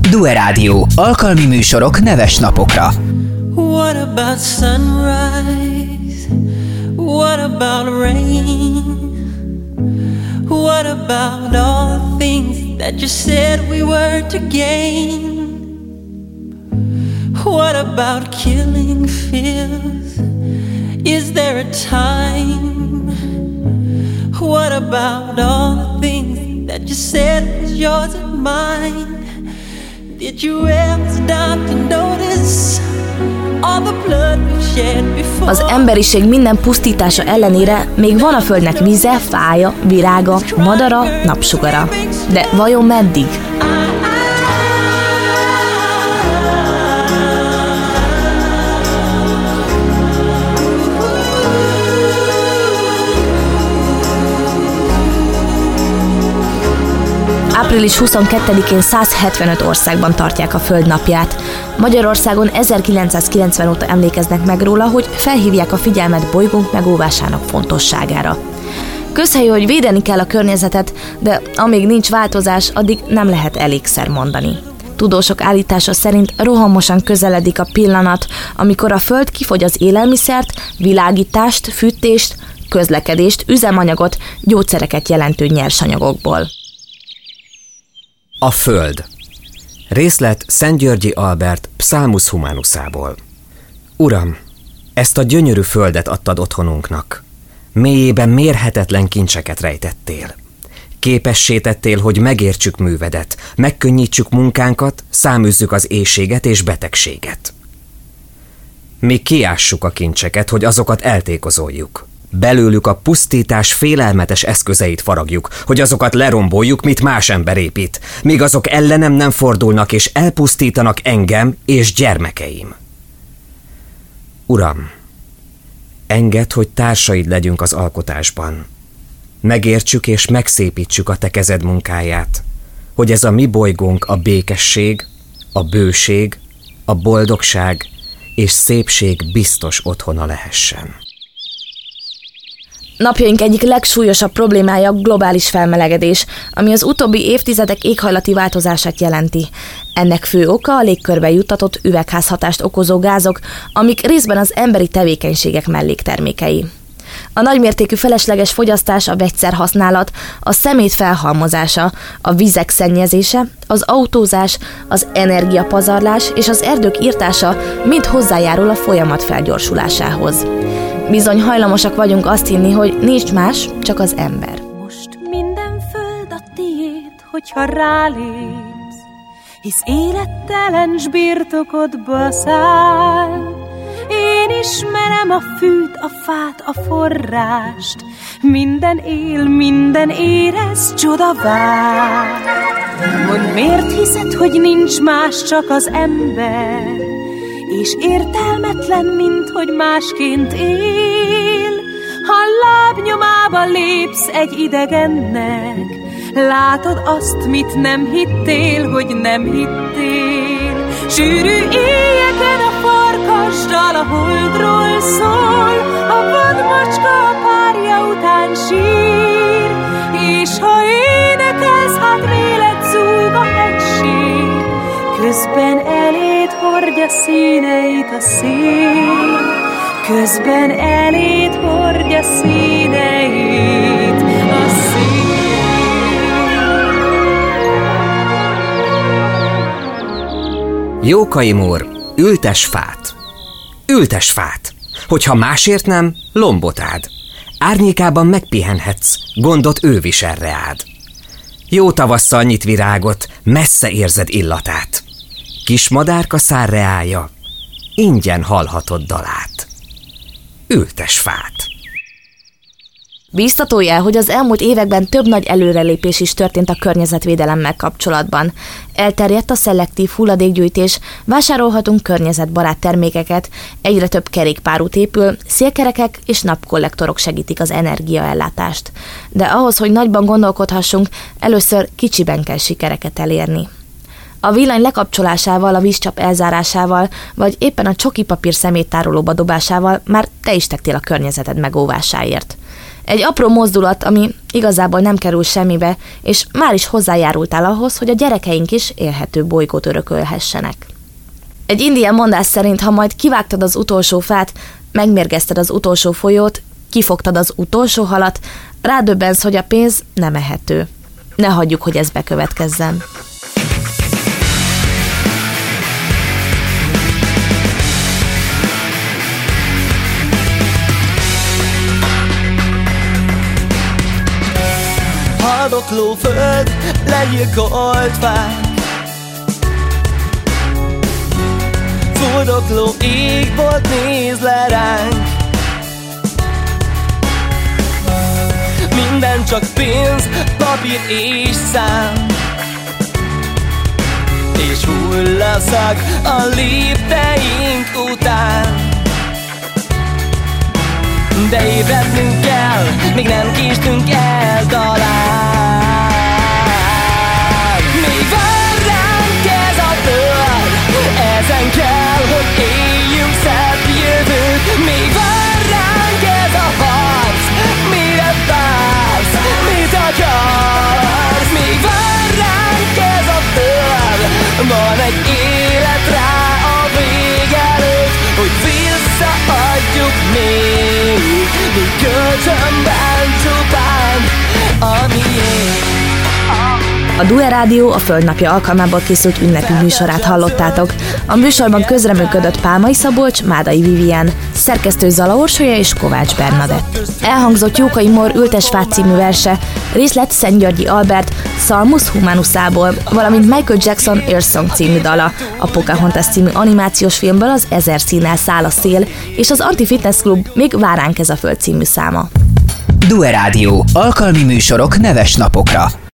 Due Rádió. Alkalmi műsorok neves napokra. What about sunrise? What about rain? What about all the things that you said we were to gain? What about killing fears? Is there a time? What about all the things that you said was yours and mine? Did you ever stop to notice all the blood we've shed before? Az emberiség minden pusztítása ellenére még van a földnek vize, fája, virága, madara, napsugara. De vajon meddig? Április 22-én 175 országban tartják a Föld napját. Magyarországon 1990 óta emlékeznek meg róla, hogy felhívják a figyelmet bolygónk megóvásának fontosságára. Közhelyű, hogy védeni kell a környezetet, de amíg nincs változás, addig nem lehet elégszer mondani. Tudósok állítása szerint rohamosan közeledik a pillanat, amikor a Föld kifogy az élelmiszert, világítást, fűtést, közlekedést, üzemanyagot, gyógyszereket jelentő nyersanyagokból. A Föld. Részlet Szentgyörgyi Albert Psalmus Humanusából. Uram, ezt a gyönyörű földet adtad otthonunknak. Mélyében mérhetetlen kincseket rejtettél. Képessé tettél, hogy megértsük művedet, megkönnyítsük munkánkat, száműzzük az éhséget és betegséget. Mi kiássuk a kincseket, hogy azokat eltékozoljuk. Belőlük a pusztítás félelmetes eszközeit faragjuk, hogy azokat leromboljuk, mit más ember épít, míg azok ellenem nem fordulnak és elpusztítanak engem és gyermekeim. Uram, engedd, hogy társaid legyünk az alkotásban. Megértsük és megszépítsük a te kezed munkáját, hogy ez a mi bolygónk a békesség, a bőség, a boldogság és szépség biztos otthona lehessen. Napjaink egyik legsúlyosabb problémája a globális felmelegedés, ami az utóbbi évtizedek éghajlati változását jelenti. Ennek fő oka a légkörbe juttatott üvegházhatást okozó gázok, amik részben az emberi tevékenységek melléktermékei. A nagymértékű felesleges fogyasztás, a vegyszerhasználat, a szemét felhalmozása, a vizek szennyezése, az autózás, az energiapazarlás és az erdők irtása mind hozzájárul a folyamat felgyorsulásához. Bizony hajlamosak vagyunk azt hinni, hogy nincs más, csak az ember. Most minden föld a tiéd, hogyha rálépsz, hisz élettelen s birtokodba száll. Én ismerem a fűt, a fát, a forrást, minden él, minden érez, csoda vár. Mondd, miért hiszed, hogy nincs más, csak az ember, és értelmetlen, mint hogy másként él. Ha lábnyomába lépsz egy idegennek, látod azt, mit nem hittél, hogy nem hittél. Sűrű éjjeken a farkasdal a holdról szól, a vadmacska a párja után sír, és ha énekelsz, hát vélet zúg a hegység, közben eléd hordja színeit a szél, közben eléd hordja színeit a szél. Jókaim úr, ültes fát! Ültes fát! Hogyha másért nem, lombot ád. Árnyékában megpihenhetsz, gondot ő visel reád. Jó tavasszal nyit virágot, messze érzed illatát. Kis madárka szár reája, ingyen hallhatod dalát. Ültes fát! Bíztató jel, hogy az elmúlt években több nagy előrelépés is történt a környezetvédelemmel kapcsolatban. Elterjedt a szelektív hulladékgyűjtés, vásárolhatunk környezetbarát termékeket, egyre több kerékpárút épül, szélkerekek és napkollektorok segítik az energiaellátást. De ahhoz, hogy nagyban gondolkodhassunk, először kicsiben kell sikereket elérni. A villany lekapcsolásával, a vízcsap elzárásával, vagy éppen a csokipapír szeméttárolóba dobásával már te is tettél a környezeted megóvásáért. Egy apró mozdulat, ami igazából nem kerül semmibe, és már is hozzájárultál ahhoz, hogy a gyerekeink is élhető bolygót örökölhessenek. Egy indiai mondás szerint, ha majd kivágtad az utolsó fát, megmérgezted az utolsó folyót, kifogtad az utolsó halat, rádöbbensz, hogy a pénz nem ehető. Ne hagyjuk, hogy ez bekövetkezzen. Haldokló föld, legyilkolt fák, fordokló égbolt néz le ránk. Minden csak pénz, papír és szám, és hullaszag a lépteink után. De ébrednünk kell, még nem késtünk el talán. Még vár ránk ez a föld, ezen kell, hogy éljünk szebb jövőt. Még vár ránk ez a harc, mire vársz, mit akarsz? Még vár ránk ez a föld, van egy élet rá a vég előtt, hogy visszaadjuk még, mi kölcsönben csupán a miénk. A Due Rádió a Földnapja alkalmából készült ünnepi műsorát hallottátok. A műsorban közreműködött Pálmai Szabolcs, Mádai Vivien, szerkesztő Zala Orsolya és Kovács Bernadett. Elhangzott Jókai Mór Ültesfát című verse, részlet Szentgyörgyi Albert Salmus Humanusából, valamint Michael Jackson Earthsong című dala, a Pocahontas című animációs filmből az 1000 színnel száll a szél, és az Anti-Fitness Klub Még vár ránk ez a föld című száma. Due Rádió. Alkalmi műsorok neves napokra.